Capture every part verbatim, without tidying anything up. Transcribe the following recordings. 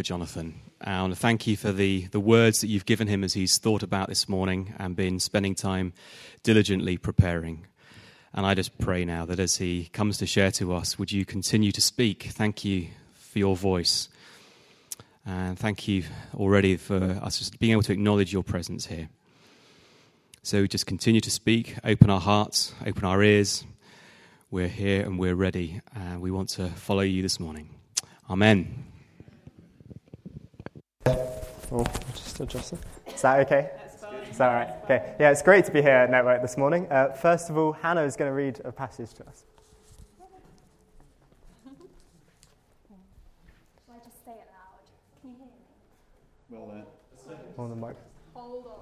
Jonathan. And thank you for the, the words that you've given him as he's thought about this morning and been spending time diligently preparing. And I just pray now that as he comes to share to us, would you continue to speak? Thank you for your voice. And thank you already for us just being able to acknowledge your presence here. So just continue to speak, open our hearts, open our ears. We're here and we're ready. And we want to follow you this morning. Amen. Oh, just adjusting. Is that okay? That's fine. Is that all right? Okay. Yeah, it's great to be here at Network this morning. Uh, first of all, Hannah is going to read a passage to us. Shall I just say it loud? Can you hear me? Well, uh, On the mic. Hold on,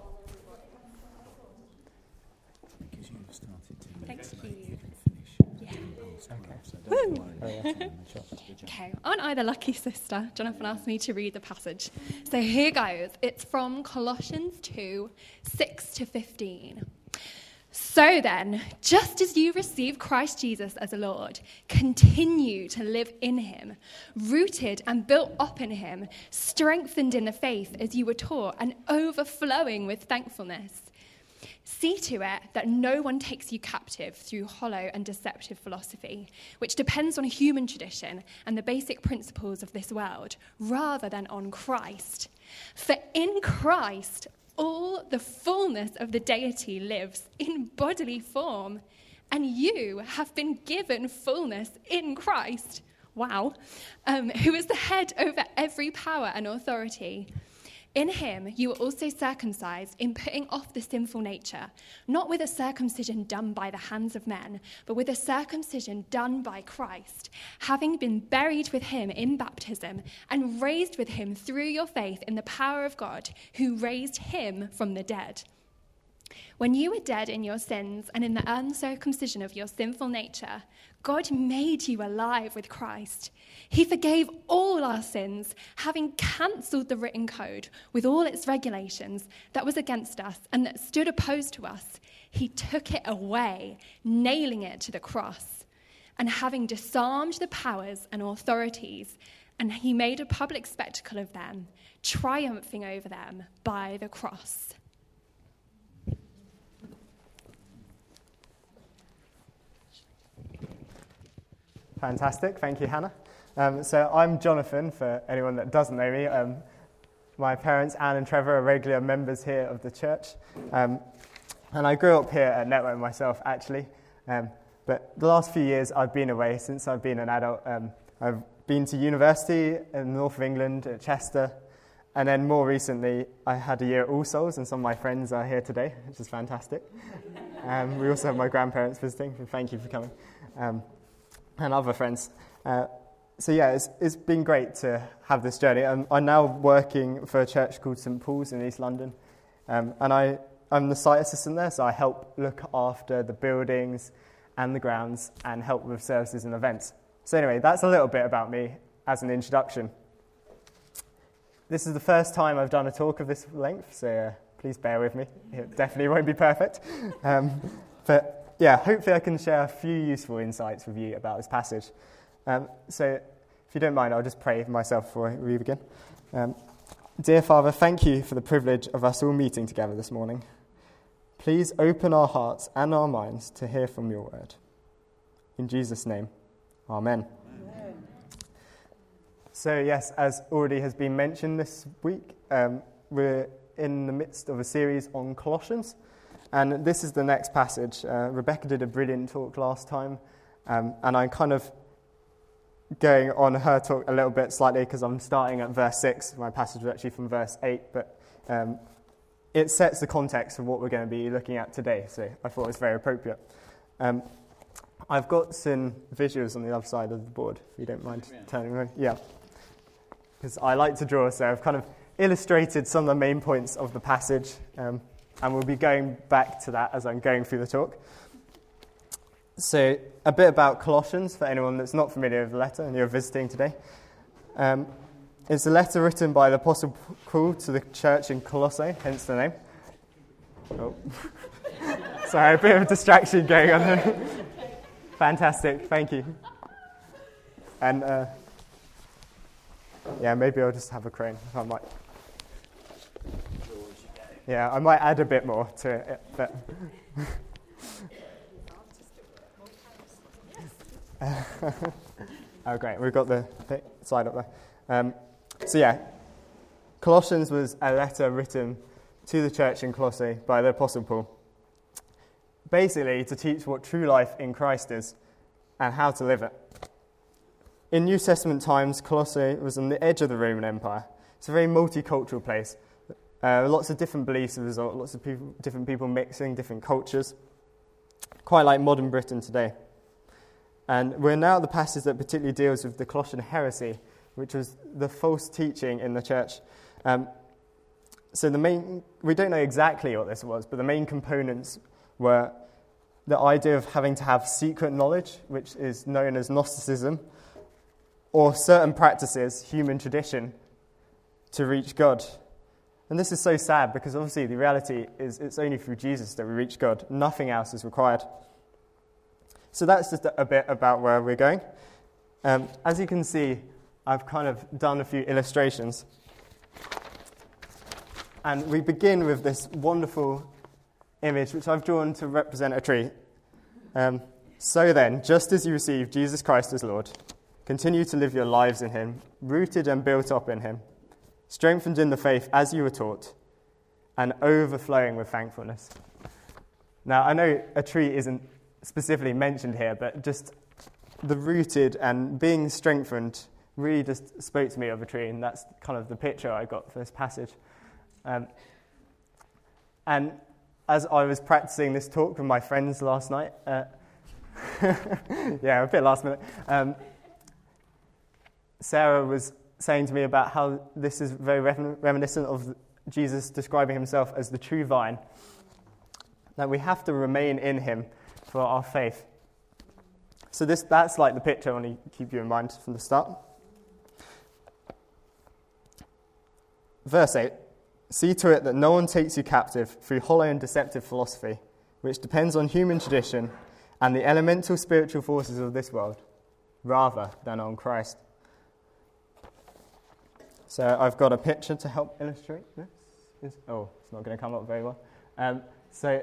because you've started to Thank you. finish. Yeah. Okay. So Woo. don't worry. Oh, yeah. Okay, aren't I the lucky sister? Jonathan asked me to read the passage. So here goes. It's from Colossians two, six to fifteen. So then, just as you receive Christ Jesus as a Lord, continue to live in him, rooted and built up in him, strengthened in the faith as you were taught, and overflowing with thankfulness. See to it that no one takes you captive through hollow and deceptive philosophy, which depends on human tradition and the basic principles of this world, rather than on Christ. For in Christ, all the fullness of the deity lives in bodily form, and you have been given fullness in Christ. Wow. Um, who is the head over every power and authority. In him, you were also circumcised in putting off the sinful nature, not with a circumcision done by the hands of men, but with a circumcision done by Christ, having been buried with him in baptism and raised with him through your faith in the power of God, who raised him from the dead. When you were dead in your sins and in the uncircumcision of your sinful nature, God made you alive with Christ. He forgave all our sins, having cancelled the written code with all its regulations that was against us and that stood opposed to us. He took it away, nailing it to the cross. And having disarmed the powers and authorities, and he made a public spectacle of them, triumphing over them by the cross. Fantastic. Thank you, Hannah. Um, so I'm Jonathan, for anyone that doesn't know me. Um, my parents, Anne and Trevor, are regular members here of the church. Um, and I grew up here at Network myself, actually. Um, but the last few years, I've been away since I've been an adult. Um, I've been to university in the north of England, at Chester. And then more recently, I had a year at All Souls, and some of my friends are here today, which is fantastic. Um, we also have my grandparents visiting, and thank you for coming. Um, and other friends. Uh, so yeah, it's, it's been great to have this journey. I'm, I'm now working for a church called Saint Paul's in East London, um, and I, I'm the site assistant there, so I help look after the buildings and the grounds and help with services and events. So anyway, that's a little bit about me as an introduction. This is the first time I've done a talk of this length, so uh, please bear with me. It definitely won't be perfect. Um, but Yeah, hopefully I can share a few useful insights with you about this passage. Um, so, if you don't mind, I'll just pray for myself before we begin. Um, Dear Father, thank you for the privilege of us all meeting together this morning. Please open our hearts and our minds to hear from your word. In Jesus' name, amen. Amen. So, yes, as already has been mentioned this week, um, we're in the midst of a series on Colossians. And this is the next passage. Uh, Rebecca did a brilliant talk last time, um, and I'm kind of going on her talk a little bit slightly because I'm starting at verse six. My passage was actually from verse eight, but um, it sets the context of what we're going to be looking at today, so I thought it was very appropriate. Um, I've got some visuals on the other side of the board, if you don't mind turning around. Yeah, because I like to draw, so I've kind of illustrated some of the main points of the passage, um, and we'll be going back to that as I'm going through the talk. So, a bit about Colossians, for anyone that's not familiar with the letter and you're visiting today. Um, it's a letter written by the Apostle Paul to the church in Colossae, hence the name. Oh. Sorry, a bit of a distraction going on there. Fantastic, thank you. And uh, Yeah, maybe I'll just have a crane. I might. Yeah, I might add a bit more to it, but. Oh, great. We've got the slide up there. Um, so, yeah, Colossians was a letter written to the church in Colossae by the Apostle Paul, basically to teach what true life in Christ is and how to live it. In New Testament times, Colossae was on the edge of the Roman Empire. It's a very multicultural place. Uh, lots of different beliefs as a result, lots of people, different people mixing, different cultures, quite like modern Britain today. And we're now at the passage that particularly deals with the Colossian heresy, which was the false teaching in the church. Um, so the main, we don't know exactly what this was, but the main components were the idea of having to have secret knowledge, which is known as Gnosticism, or certain practices, human tradition, to reach God. And this is so sad because obviously the reality is it's only through Jesus that we reach God. Nothing else is required. So that's just a bit about where we're going. Um, as you can see, I've kind of done a few illustrations. And we begin with this wonderful image, which I've drawn to represent a tree. Um, so then, just as you received Jesus Christ as Lord, continue to live your lives in him, rooted and built up in him, strengthened in the faith as you were taught, and overflowing with thankfulness. Now, I know a tree isn't specifically mentioned here, but just the rooted and being strengthened really just spoke to me of a tree, and that's kind of the picture I got for this passage. Um, and as I was practicing this talk with my friends last night, uh, yeah, a bit last minute, um, Sarah was saying to me about how this is very rem- reminiscent of Jesus describing himself as the true vine, that we have to remain in him for our faith. So this that's like the picture I want to keep you in mind from the start. Verse eight, see to it that no one takes you captive through hollow and deceptive philosophy, which depends on human tradition and the elemental spiritual forces of this world, rather than on Christ. So I've got a picture to help illustrate this. Is, oh, it's not going to come up very well. Um, so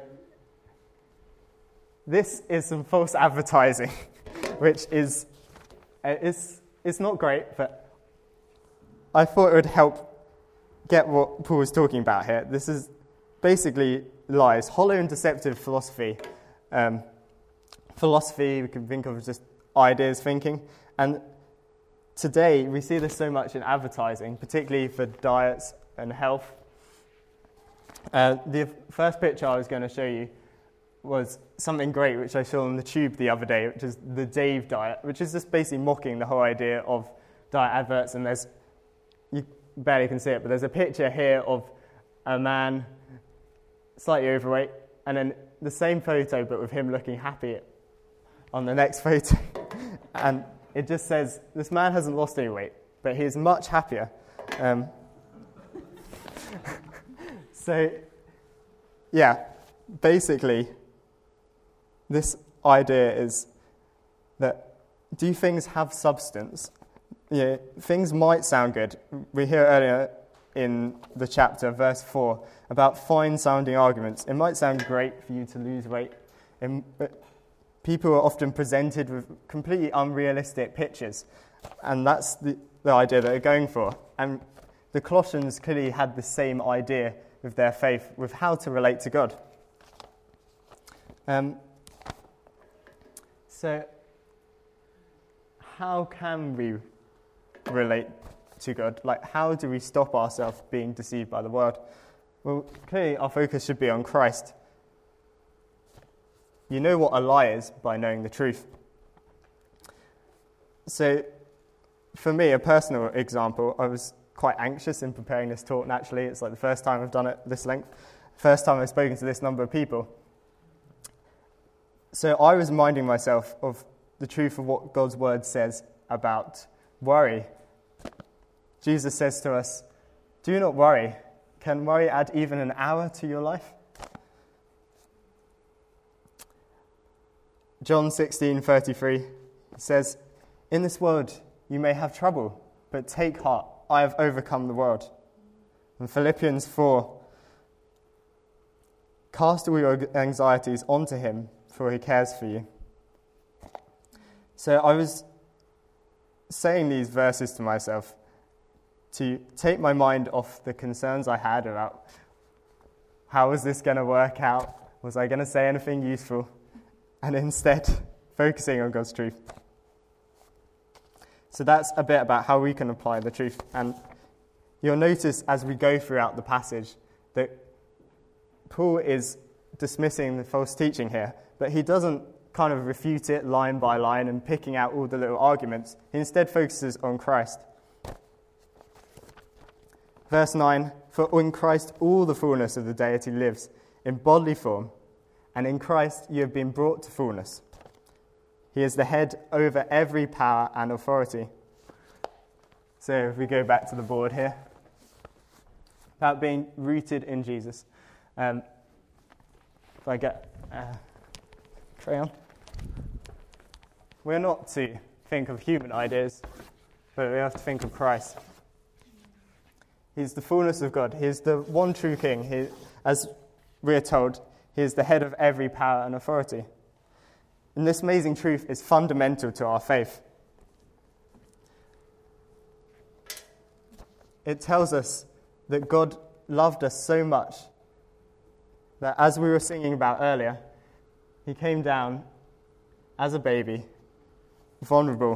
this is some false advertising, which is uh, it's, it's not great, but I thought it would help get what Paul was talking about here. This is basically lies, hollow and deceptive philosophy. Um, philosophy, we can think of as just ideas thinking. And today, we see this so much in advertising, particularly for diets and health. Uh, the first picture I was going to show you was something great, which I saw on the tube the other day, which is the Dave diet, which is just basically mocking the whole idea of diet adverts. And there's, you barely can see it, but there's a picture here of a man slightly overweight, and then the same photo, but with him looking happy on the next photo. And it just says, this man hasn't lost any weight, but he is much happier. Um, so, yeah, basically, this idea is that do things have substance? Yeah, things might sound good. We hear earlier in the chapter, verse four, about fine-sounding arguments. It might sound great for you to lose weight. And people are often presented with completely unrealistic pictures, and that's the, the idea that they're going for. And the Colossians clearly had the same idea with their faith, with how to relate to God. Um, so, how can we relate to God? Like, how do we stop ourselves being deceived by the world? Well, clearly our focus should be on Christ. You know what a lie is by knowing the truth. So, for me, a personal example, I was quite anxious in preparing this talk, naturally. It's like the first time I've done it this length. First time I've spoken to this number of people. So I was reminding myself of the truth of what God's word says about worry. Jesus says to us, do not worry. Can worry add even an hour to your life? John sixteen thirty-three says, in this world you may have trouble, but take heart. I have overcome the world. And Philippians four, cast all your anxieties onto him, for he cares for you. So I was saying these verses to myself to take my mind off the concerns I had about how was this going to work out? Was I going to say anything useful? And instead, focusing on God's truth. So that's a bit about how we can apply the truth. And you'll notice as we go throughout the passage that Paul is dismissing the false teaching here, but he doesn't kind of refute it line by line and picking out all the little arguments. He instead focuses on Christ. Verse nine, for in Christ all the fullness of the deity lives in bodily form, and in Christ you have been brought to fullness. He is the head over every power and authority. So if we go back to the board here, about being rooted in Jesus. Um, if I get a crayon. We're not to think of human ideas, but we have to think of Christ. He's the fullness of God. He is the one true King. He, as we are told, he is the head of every power and authority. And this amazing truth is fundamental to our faith. It tells us that God loved us so much that, as we were singing about earlier, he came down as a baby, vulnerable,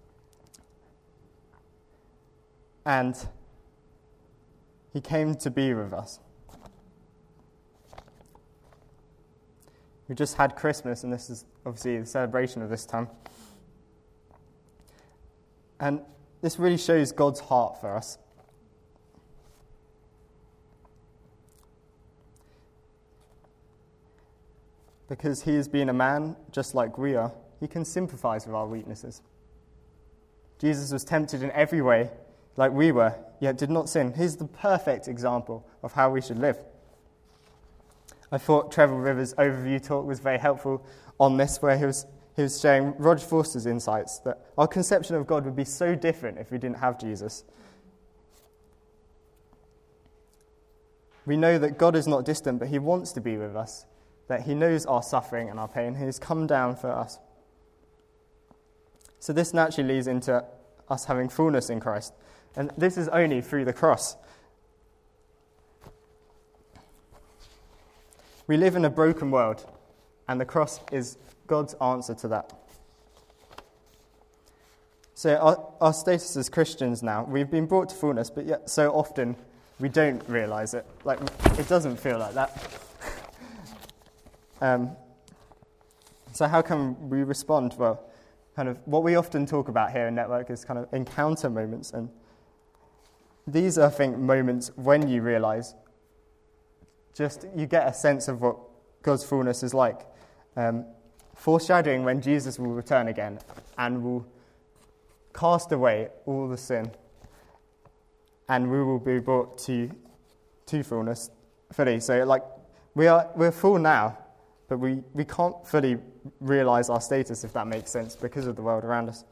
and he came to be with us. We just had Christmas, and this is obviously the celebration of this time. And this really shows God's heart for us. Because he has been a man just like we are, he can sympathize with our weaknesses. Jesus was tempted in every way, like we were, yet did not sin. He's the perfect example of how we should live. I thought Trevor Rivers' overview talk was very helpful on this, where he was he was sharing Roger Forster's insights that our conception of God would be so different if we didn't have Jesus. We know that God is not distant, but he wants to be with us, that he knows our suffering and our pain. He has come down for us. So this naturally leads into us having fullness in Christ. And this is only through the cross. We live in a broken world, and the cross is God's answer to that. So our, our status as Christians now, we've been brought to fullness, but yet so often we don't realise it. Like, it doesn't feel like that. um, so how can we respond? Well, kind of what we often talk about here in Network is kind of encounter moments, and these are, I think, moments when you realise, just you get a sense of what God's fullness is like. Um, foreshadowing when Jesus will return again and will cast away all the sin, and we will be brought to to fullness fully. So, like, we are we're full now, but we, we can't fully realise our status, if that makes sense, because of the world around us.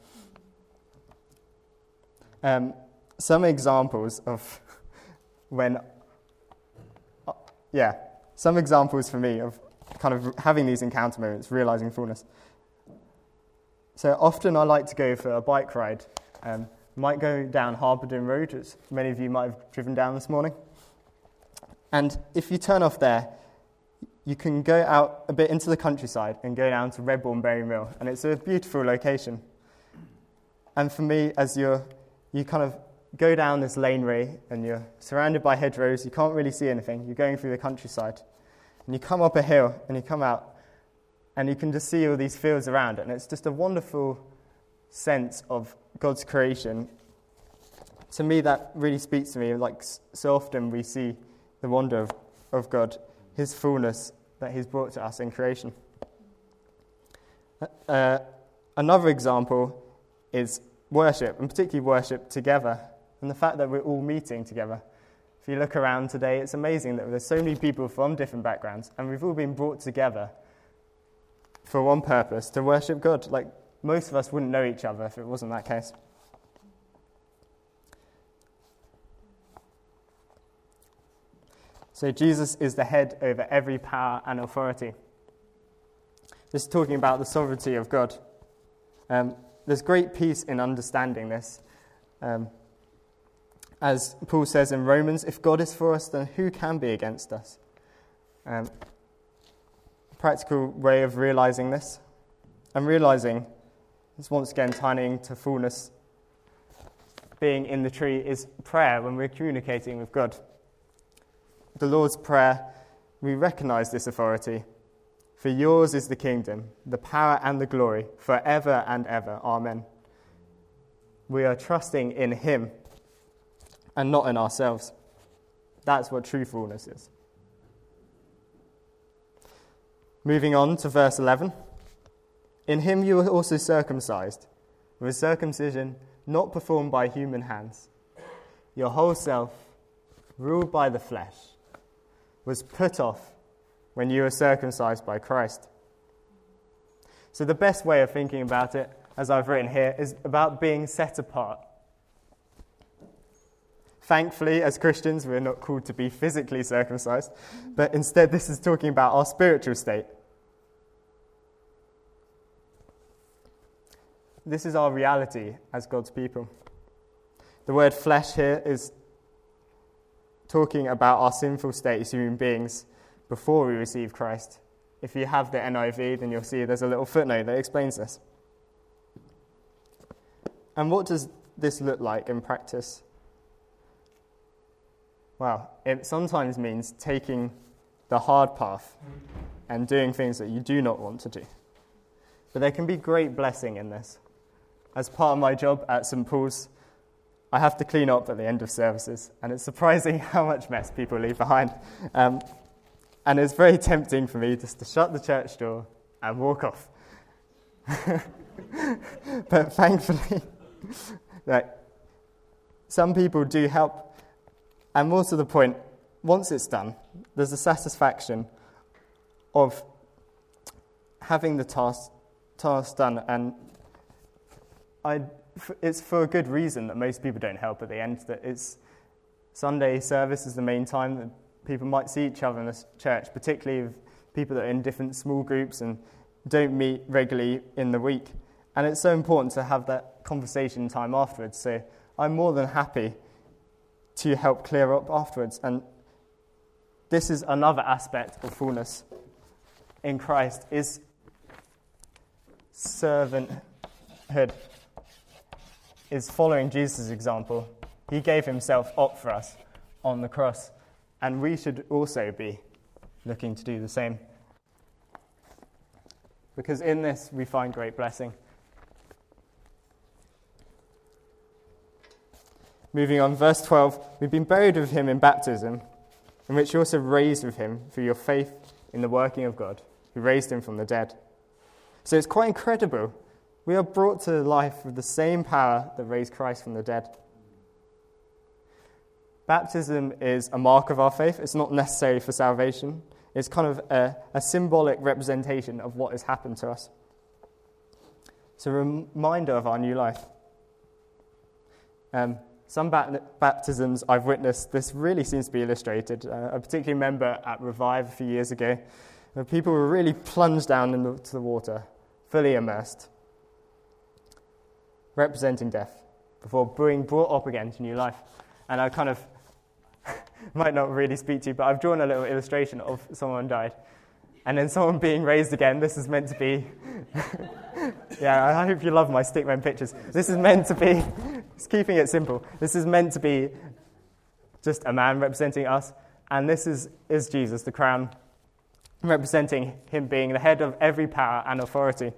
Um, some examples of when. Yeah, some examples for me of kind of having these encounter moments, realising fullness. So often I like to go for a bike ride. Um, might go down Harbordon Road, which many of you might have driven down this morning. And if you turn off there, you can go out a bit into the countryside and go down to Redbourne Berry Mill, and it's a beautiful location. And for me, as you're, you kind of go down this laneway and you're surrounded by hedgerows, you can't really see anything, you're going through the countryside, and you come up a hill and you come out and you can just see all these fields around it, and it's just a wonderful sense of God's creation. To me, that really speaks to me. Like, so often we see the wonder of, of God, his fullness that he's brought to us in creation. Uh, another example is worship, and particularly worship together, and the fact that we're all meeting together. If you look around today, it's amazing that there's so many people from different backgrounds, and we've all been brought together for one purpose, to worship God. Like, most of us wouldn't know each other if it wasn't that case. So Jesus is the head over every power and authority. This is talking about the sovereignty of God. Um, there's great peace in understanding this. Um, as Paul says in Romans, if God is for us, then who can be against us? Um, practical way of realizing this. And realizing, is once again tying to fullness, being in the tree is prayer when we're communicating with God. The Lord's Prayer, we recognize this authority. For yours is the kingdom, the power and the glory, forever and ever. Amen. We are trusting in him and not in ourselves. That's what true fullness is. Moving on to verse eleven. In him you were also circumcised, with a circumcision not performed by human hands. Your whole self, ruled by the flesh, was put off when you were circumcised by Christ. So the best way of thinking about it, as I've written here, is about being set apart. Thankfully, as Christians, we're not called to be physically circumcised, but instead this is talking about our spiritual state. This is our reality as God's people. The word flesh here is talking about our sinful state as human beings before we receive Christ. If you have the N I V, then you'll see there's a little footnote that explains this. And what does this look like in practice? Well, it sometimes means taking the hard path and doing things that you do not want to do. But there can be great blessing in this. As part of my job at Saint Paul's, I have to clean up at the end of services, and it's surprising how much mess people leave behind. Um, and it's very tempting for me just to shut the church door and walk off. But thankfully, like, some people do help. And more to the point, once it's done, there's a satisfaction of having the task, task done. And I, it's for a good reason that most people don't help at the end. That it's Sunday service is the main time that people might see each other in the church, particularly with people that are in different small groups and don't meet regularly in the week. And it's so important to have that conversation time afterwards. So I'm more than happy to help clear up afterwards. And this is another aspect of fullness in Christ, is servanthood, is following Jesus' example. He gave himself up for us on the cross, and we should also be looking to do the same. Because in this we find great blessing. Moving on, verse twelve, we've been buried with him in baptism, in which you also raised with him through your faith in the working of God, who raised him from the dead. So it's quite incredible. We are brought to life with the same power that raised Christ from the dead. Baptism is a mark of our faith. It's not necessary for salvation. It's kind of a, a symbolic representation of what has happened to us. It's a reminder of our new life. Um, some bat- baptisms I've witnessed, this really seems to be illustrated. Uh, I particularly remember at Revive a few years ago, where people were really plunged down into the water, fully immersed, representing death, before being brought up again to new life. And I kind of might not really speak to you, but I've drawn a little illustration of someone died, and then someone being raised again. This is meant to be, yeah, I hope you love my stickman pictures. This is meant to be, just keeping it simple, this is meant to be just a man representing us, and this is, is Jesus, the crown, representing him being the head of every power and authority.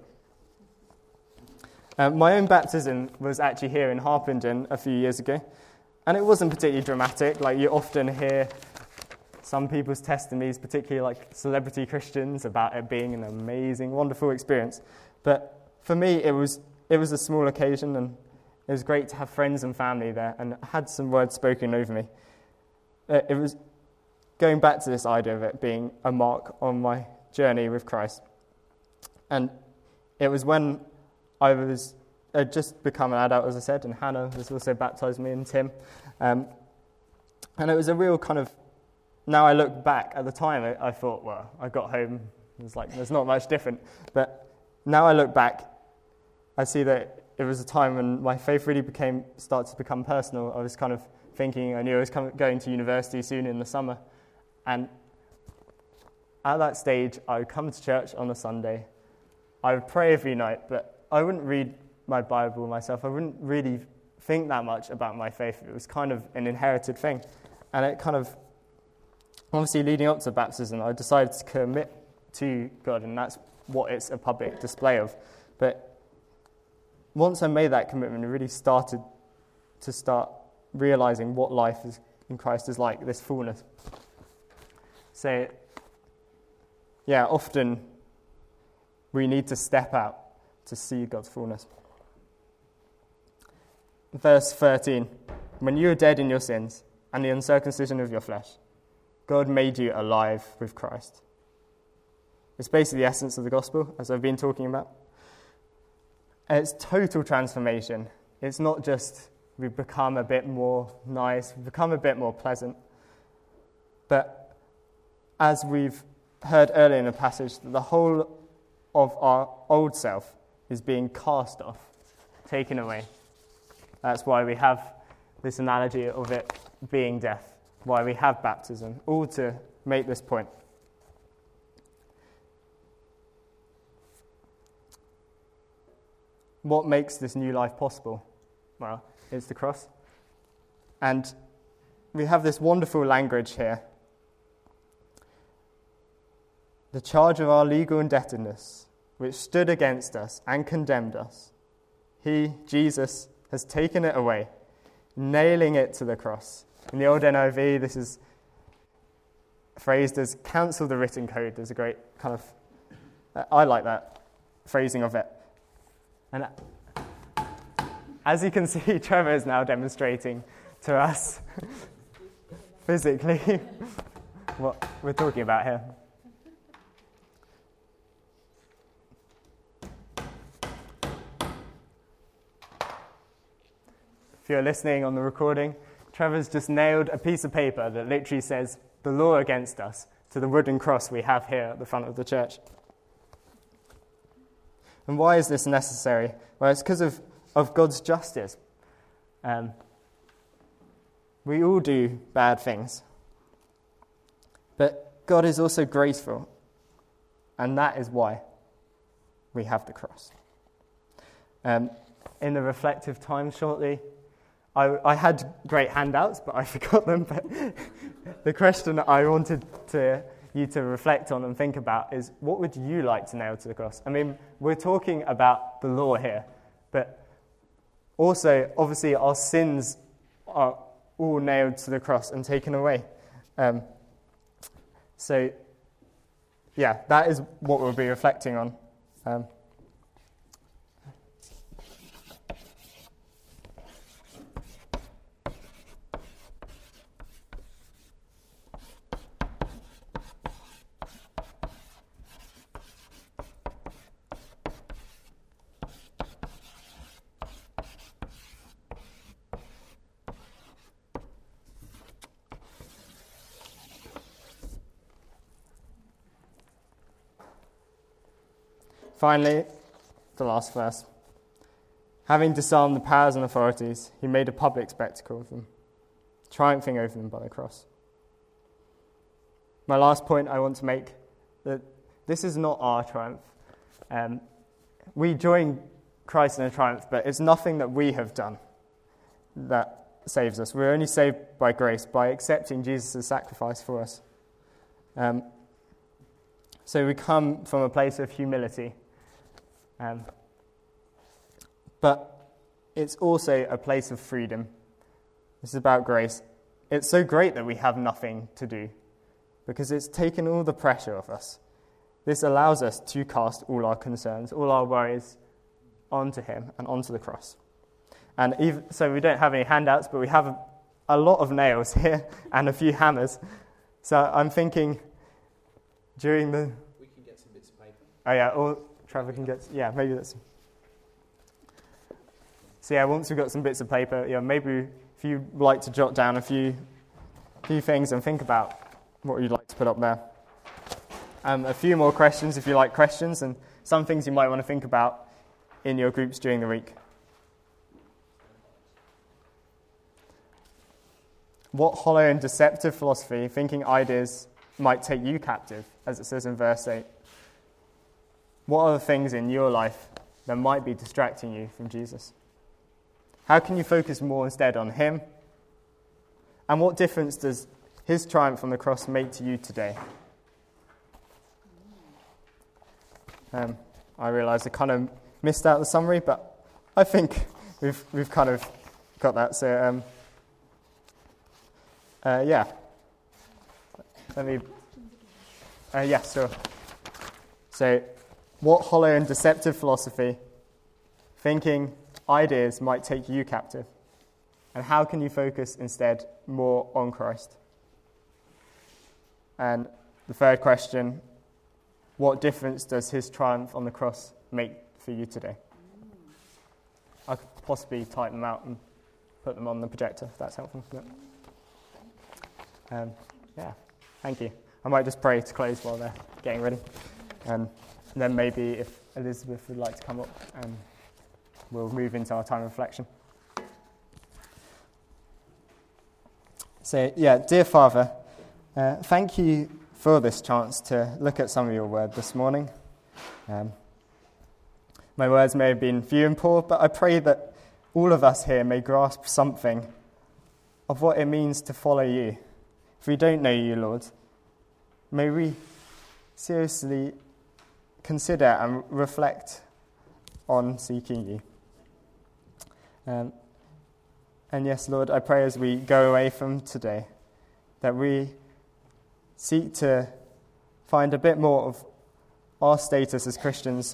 Uh, my own baptism was actually here in Harpenden a few years ago, and it wasn't particularly dramatic. Like, you often hear some people's testimonies, particularly like celebrity Christians, about it being an amazing, wonderful experience. But for me, it was it was a small occasion, and it was great to have friends and family there, and I had some words spoken over me. Uh, it was going back to this idea of it being a mark on my journey with Christ. And it was when I was had just become an adult, as I said, and Hannah has also baptised me, and Tim. Um, and it was a real kind of now I look back, at the time I, I thought, well, I got home, it was like, there's not much different. But now I look back, I see that it was a time when my faith really became started to become personal. I was kind of thinking, I knew I was coming, going to university soon in the summer. And at that stage, I would come to church on a Sunday. I would pray every night, but I wouldn't read my Bible myself. I wouldn't really think that much about my faith. It was kind of an inherited thing. And it kind of, obviously leading up to baptism, I decided to commit to God, and that's what it's a public display of. But once I made that commitment, I really started to start realizing what life is in Christ is like, this fullness. So, yeah, often we need to step out to see God's fullness. Verse thirteen, when you were dead in your sins and the uncircumcision of your flesh, God made you alive with Christ. It's basically the essence of the gospel, as I've been talking about. And it's total transformation. It's not just we become a bit more nice, we become a bit more pleasant. But as we've heard earlier in the passage, the whole of our old self is being cast off, taken away. That's why we have this analogy of it being death, why we have baptism, all to make this point. What makes this new life possible? Well, it's the cross. And we have this wonderful language here. The charge of our legal indebtedness, which stood against us and condemned us, he, Jesus, has taken it away, nailing it to the cross. In the old N I V, this is phrased as cancel the written code. There's a great kind of, uh, I like that phrasing of it. And as you can see, Trevor is now demonstrating to us physically what we're talking about here. If you're listening on the recording, Trevor's just nailed a piece of paper that literally says the law against us to the wooden cross we have here at the front of the church. And why is this necessary? Well, it's because of, of God's justice. Um, we all do bad things. But God is also graceful. And that is why we have the cross. Um, in the reflective time shortly, I, I had great handouts, but I forgot them. But the question that I wanted to you to reflect on and think about is, what would you like to nail to the cross? I mean, we're talking about the law here, but also, obviously, our sins are all nailed to the cross and taken away. Um, so, yeah, that is what we'll be reflecting on. Um, Finally, the last verse. Having disarmed the powers and authorities, he made a public spectacle of them, triumphing over them by the cross. My last point I want to make, that this is not our triumph. Um, we join Christ in a triumph, but it's nothing that we have done that saves us. We're only saved by grace, by accepting Jesus' sacrifice for us. Um, so we come from a place of humility. Um, but it's also a place of freedom. This is about grace. It's so great that we have nothing to do, because it's taken all the pressure off us. This allows us to cast all our concerns, all our worries onto him and onto the cross. And even, so we don't have any handouts, but we have a, a lot of nails here and a few hammers. So I'm thinking during the... We can get some bits of paper. Oh yeah, or Trevor can get... Yeah, maybe that's... So yeah, once we've got some bits of paper, yeah, maybe if you'd like to jot down a few few things and think about what you'd like to put up there. Um, a few more questions if you like questions, and some things you might want to think about in your groups during the week. What hollow and deceptive philosophy, thinking ideas, might take you captive, as it says in verse eight? What are the things in your life that might be distracting you from Jesus? How can you focus more instead on him? And what difference does his triumph on the cross make to you today? Um, I realise I kind of missed out the summary, but I think we've we've kind of got that. So, um, uh, yeah. Let me. Uh, yeah, sure. So, what hollow and deceptive philosophy, thinking, ideas might take you captive? And how can you focus instead more on Christ? And the third question, what difference does his triumph on the cross make for you today? I could possibly type them out and put them on the projector, if that's helpful. Yeah. Um, yeah, thank you. I might just pray to close while they're getting ready. Um, and then maybe if Elizabeth would like to come up, um, we'll move into our time of reflection. So, yeah, dear Father, uh, thank you for this chance to look at some of your word this morning. Um, my words may have been few and poor, but I pray that all of us here may grasp something of what it means to follow you. If we don't know you, Lord, may we seriously consider and reflect on seeking you. Um, and yes, Lord, I pray as we go away from today that we seek to find a bit more of our status as Christians,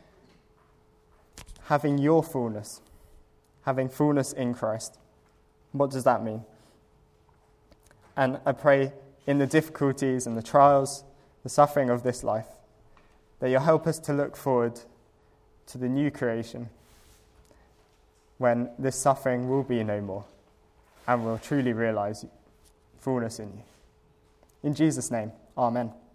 having your fullness, having fullness in Christ. What does that mean? And I pray in the difficulties and the trials, the suffering of this life, that you'll help us to look forward to the new creation when this suffering will be no more and we'll truly realize fullness in you. In Jesus' name, amen.